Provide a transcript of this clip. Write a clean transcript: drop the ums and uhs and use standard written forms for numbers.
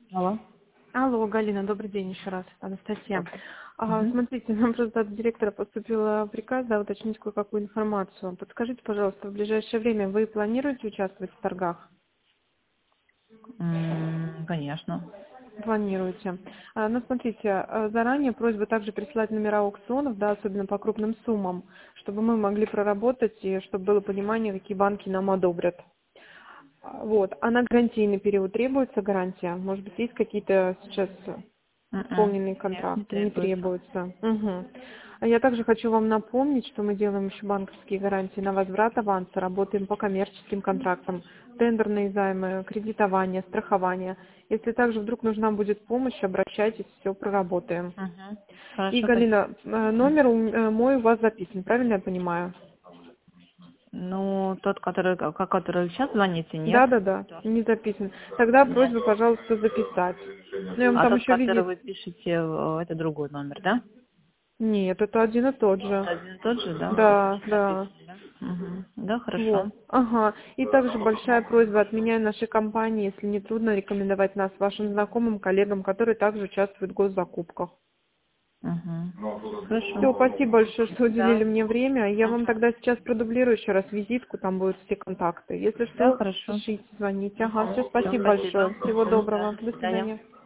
Алло. Алло, Галина, добрый день еще раз, Анастасия. Добрый. Мгм. Смотрите, нам просто от директора поступил приказ, да, уточнить кое-какую информацию. Подскажите, пожалуйста, в ближайшее время вы планируете участвовать в торгах? Конечно. Планируете. Ну, смотрите, заранее просьба также присылать номера аукционов, да, особенно по крупным суммам, чтобы мы могли проработать и чтобы было понимание, какие банки нам одобрят. Вот. А на гарантийный период требуется гарантия? Может быть, есть какие-то сейчас исполненные Нет, не контракты? Не требуется. требуются. Мгм. А я также хочу вам напомнить, что мы делаем еще банковские гарантии на возврат аванса, работаем по коммерческим контрактам, тендерные займы, кредитование, страхование. Если также вдруг нужна будет помощь, обращайтесь, все проработаем. И, Хорошо, Галина, спасибо. номер мой у вас записан, правильно я понимаю? Ну, тот, который вы сейчас звоните, нет. Да, не записан. Тогда Нет. просьба, пожалуйста, записать. Ну, я вам А там тот, еще который визит. вы пишете, это другой номер, да? Нет, это один и тот же. Один и тот же, да? Да, да. Записан, да? Да, Вот. хорошо. Ага. И также большая просьба от меня и нашей компании, если не трудно, рекомендовать нас вашим знакомым, коллегам, которые также участвуют в госзакупках. Все, Хорошо. спасибо большое, что уделили Да. мне время. Я вам тогда сейчас продублирую еще раз визитку, там будут все контакты. Если Да, что, хорошо. пишите, звоните. Ага, все, Все, спасибо спасибо. большое. Всего Да, доброго. до До свидания. свидания.